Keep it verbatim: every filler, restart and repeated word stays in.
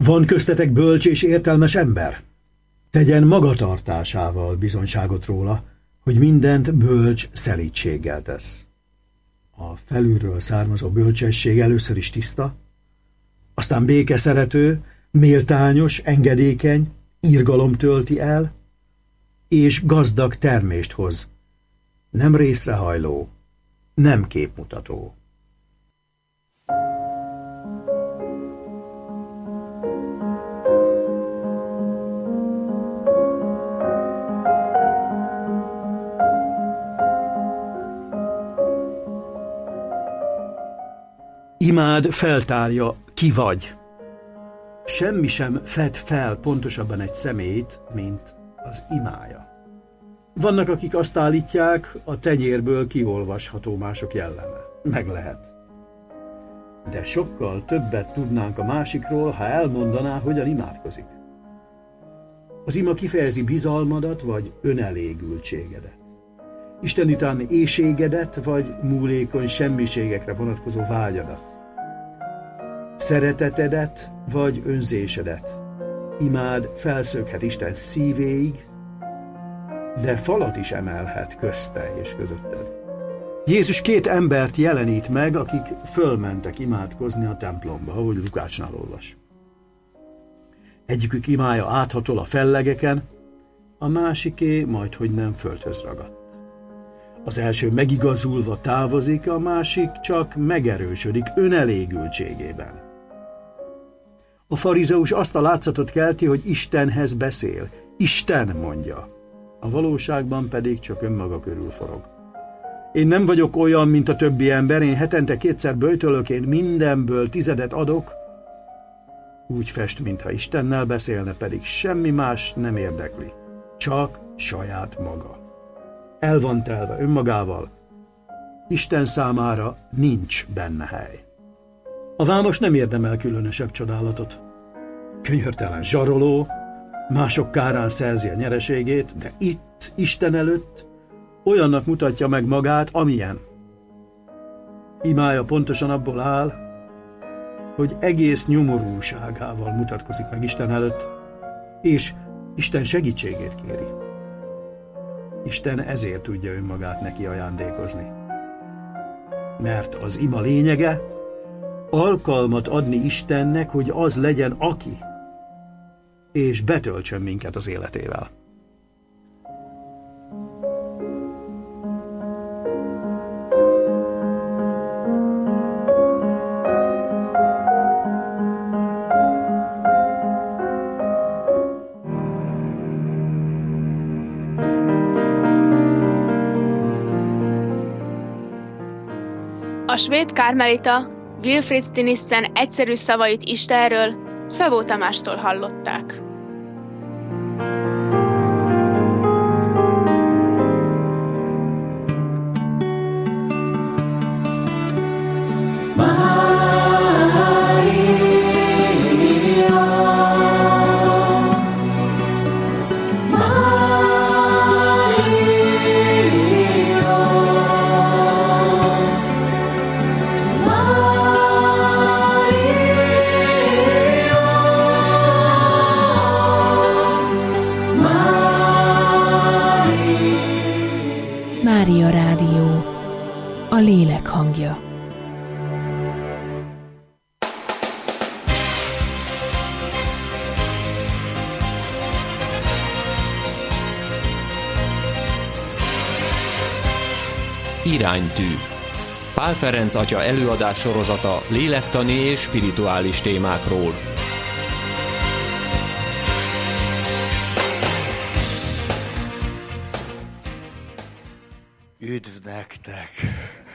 Van köztetek bölcs és értelmes ember? Tegyen magatartásával bizonyságot róla, hogy mindent bölcs szelídséggel tesz. A felülről származó bölcsesség először is tiszta, aztán békeszerető, méltányos, engedékeny, irgalom tölti el, és gazdag termést hoz, nem részrehajló, nem képmutató. Imád feltárja, ki vagy. Semmi sem fed fel pontosabban egy személyt, mint az imája. Vannak, akik azt állítják, a tenyérből kiolvasható mások jelleme. Meg lehet. De sokkal többet tudnánk a másikról, ha elmondaná, hogyan imádkozik. Az ima kifejezi bizalmadat, vagy önelégültségedet. Isten utáni éhségedet, vagy múlékony semmiségekre vonatkozó vágyadat. Szeretetedet, vagy önzésedet. Imád felszökhet Isten szívéig, de falat is emelhet közte és közötted. Jézus két embert jelenít meg, akik fölmentek imádkozni a templomba, ahogy Lukácsnál olvas. Egyikük imája áthatol a fellegeken, a másiké majdhogy nem földhöz ragadt. Az első megigazulva távozik, a másik csak megerősödik önelégültségében. A farizeus azt a látszatot kelti, hogy Istenhez beszél, Isten mondja, a valóságban pedig csak önmaga körül forog. Én nem vagyok olyan, mint a többi ember, én hetente kétszer böjtölök, én mindenből tizedet adok. Úgy fest, mintha Istennel beszélne, pedig semmi más nem érdekli, csak saját maga. El van telve önmagával, Isten számára nincs benne hely. A vámos nem érdemel különösebb csodálatot. Könyörtelen zsaroló, mások kárán szerzi a nyereségét, de itt, Isten előtt olyannak mutatja meg magát, amilyen. Imája pontosan abból áll, hogy egész nyomorúságával mutatkozik meg Isten előtt, és Isten segítségét kéri. Isten ezért tudja önmagát neki ajándékozni. Mert az ima lényege alkalmat adni Istennek, hogy az legyen aki, és betöltsön minket az életével. A svéd kármelita Wilfrid Stinissen egyszerű szavait Istenről Szabó Tamástól hallották. Mária Rádió, a lélek hangja. Iránytű. Pál Ferenc atya előadás sorozata lélektani és spirituális témákról. Üdv nektek!